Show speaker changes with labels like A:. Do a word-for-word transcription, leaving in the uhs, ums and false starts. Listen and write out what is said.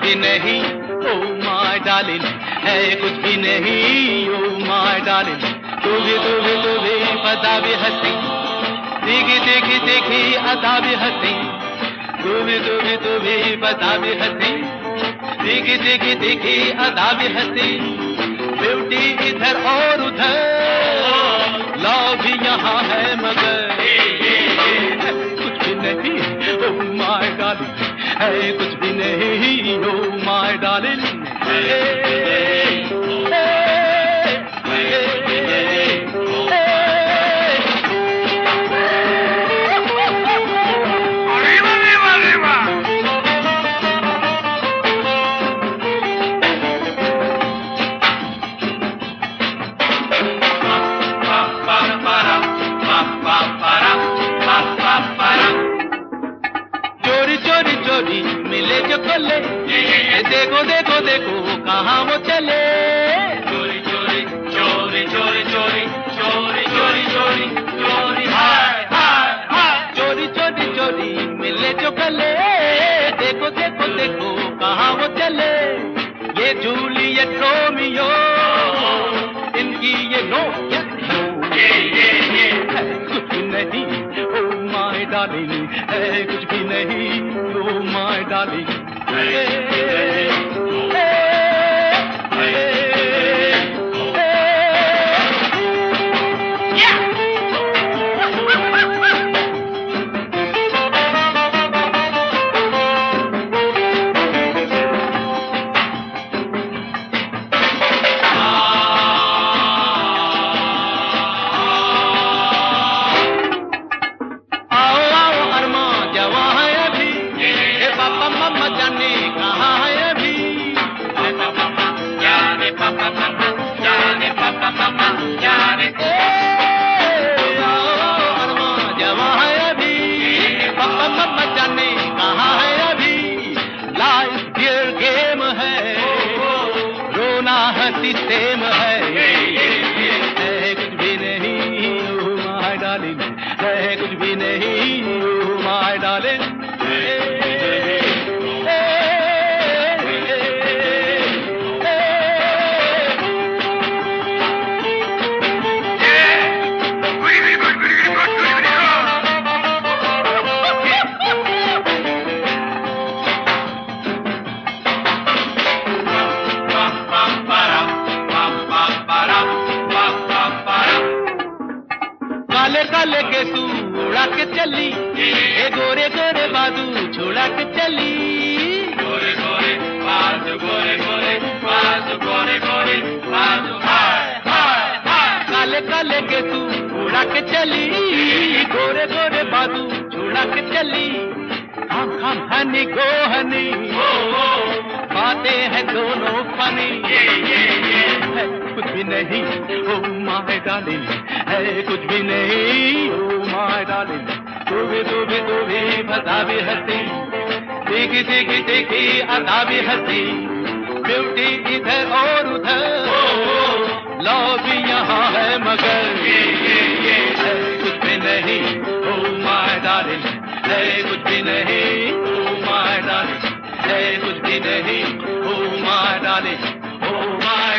A: भी नहीं, oh my darling, है कुछ भी नहीं, ओ माय डार्लिंग। तू भी तू भी तू भी बता भी हंसी, देखी देखी देखी अदा भी हंसी। तू भी तू भी तू भी बता भी हंसी, देखी देखी देखी अदा भी हंसी। ब्यूटी इधर और उधर, लव भी यहाँ है मगर कुछ भी नहीं, ओ माय डार्लिंग, है कुछ भी नहीं, ओ माय डार्लिंग। चोरी चोरी चोरी मिले जो कले, देखो देखो देखो कहाँ वो चले। चोरी चोरी चोरी चोरी चोरी चोरी चोरी चोरी चोरी हाय हाय हाय। चोरी चोरी चोरी मिले जो कले, देखो देखो देखो कहाँ वो चले। ये जूलियट रोमियो, इनकी ये नो ये ये ये कुछ भी नहीं, ओ माय डार्लिंग, है कुछ भी नहीं, ओ माय डार्लिंग। सेम है, है कुछ भी नहीं, ओ माय डार्लिंग, है कुछ भी नहीं, ओ माय डार्लिंग। काले काले के तू उड़ा के चली, ए गोरे गोरे बाजू छोड़ा के चली। गोरे गोरे बाजू गोरे गोरे बाजू गोरे गोरे बाजू हाय हाय हाय। काले काले के तू उड़ा के चली, गोरे गोरे बाजू छोड़ा के चली। हम हम हनी गो हनी, बातें हैं दोनों फनी। ये ये ये है कुछ भी नहीं, ओ माय डार्लिंग, है कुछ भी नहीं, ओ माय डार्लिंग। तू भी तू भी तू भी बता भी हंसी, देखी देखी देखी अदा भी हंसी। ब्यूटी इधर और उधर, लव भी यहाँ है मगर ये ये ये है कुछ भी नहीं, ओ माय डार्लिंग, है कुछ भी नहीं, ओ माय डार्लिंग, है कुछ भी नहीं, oh my darling, oh my